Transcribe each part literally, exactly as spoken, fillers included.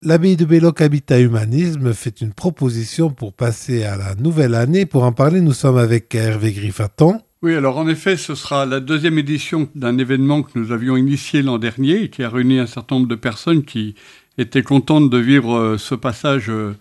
L'abbaye de Belloc Habitat Humanisme fait une proposition pour passer à la nouvelle année. Pour en parler, nous sommes avec Hervé Griffaton. Oui, alors en effet, ce sera la deuxième édition d'un événement que nous avions initié l'an dernier et qui a réuni un certain nombre de personnes qui étaient contentes de vivre ce passage de,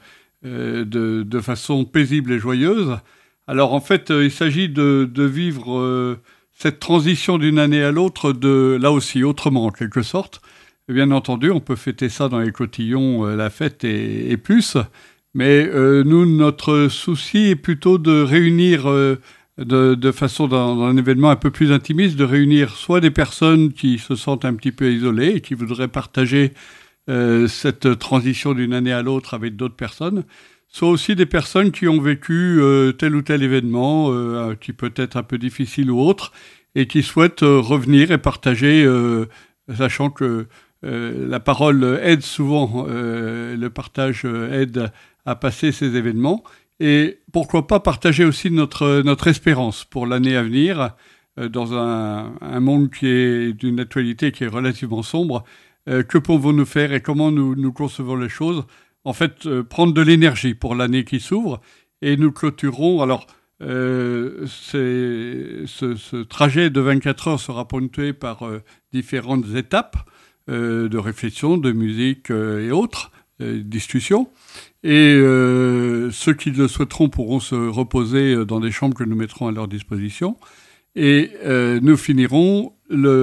de façon paisible et joyeuse. Alors en fait, il s'agit de, de vivre cette transition d'une année à l'autre, de là aussi autrement en quelque sorte. Bien entendu, on peut fêter ça dans les cotillons, euh, la fête et, et plus. Mais euh, nous, notre souci est plutôt de réunir, euh, de, de façon dans, dans un événement un peu plus intimiste, de réunir soit des personnes qui se sentent un petit peu isolées et qui voudraient partager euh, cette transition d'une année à l'autre avec d'autres personnes, soit aussi des personnes qui ont vécu euh, tel ou tel événement, euh, qui peut être un peu difficile ou autre, et qui souhaitent euh, revenir et partager, euh, sachant que Euh, la parole aide souvent, euh, le partage aide à passer ces événements. Et pourquoi pas partager aussi notre, notre espérance pour l'année à venir, euh, dans un, un monde qui est d'une actualité qui est relativement sombre. Euh, que pouvons-nous faire et comment nous, nous concevons les choses? En fait, euh, prendre de l'énergie pour l'année qui s'ouvre. Et nous clôturons... Alors, euh, c'est, ce, ce trajet de vingt-quatre heures sera ponctué par euh, différentes étapes Euh, de réflexion, de musique euh, et autres, euh, discussions. Et euh, ceux qui le souhaiteront pourront se reposer dans des chambres que nous mettrons à leur disposition. Et euh, nous finirons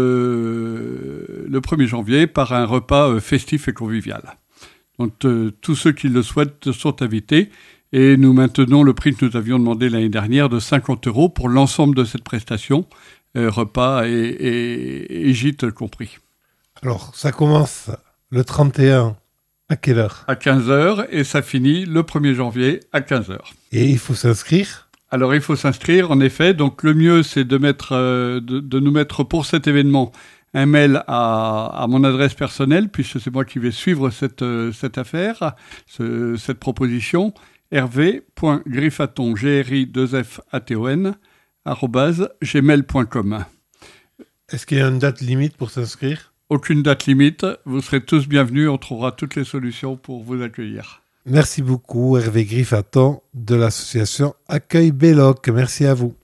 le, le premier janvier par un repas euh, festif et convivial. Donc euh, tous ceux qui le souhaitent sont invités. Et nous maintenons le prix que nous avions demandé l'année dernière de cinquante euros pour l'ensemble de cette prestation, euh, repas et, et, et gîte compris. Alors, ça commence le trente et un, à quelle heure? À quinze heures, et ça finit le premier janvier à quinze heures. Et il faut s'inscrire? Alors, il faut s'inscrire, en effet. Donc, le mieux, c'est de, mettre, euh, de, de nous mettre pour cet événement un mail à, à mon adresse personnelle, puisque c'est moi qui vais suivre cette, euh, cette affaire, ce, cette proposition, hervé.griffaton, G R I deux F A T O N, arobase gmail point com. Est-ce qu'il y a une date limite pour s'inscrire? Aucune date limite, vous serez tous bienvenus, on trouvera toutes les solutions pour vous accueillir. Merci beaucoup Hervé Griffaton de l'association Accueil Belloc, merci à vous.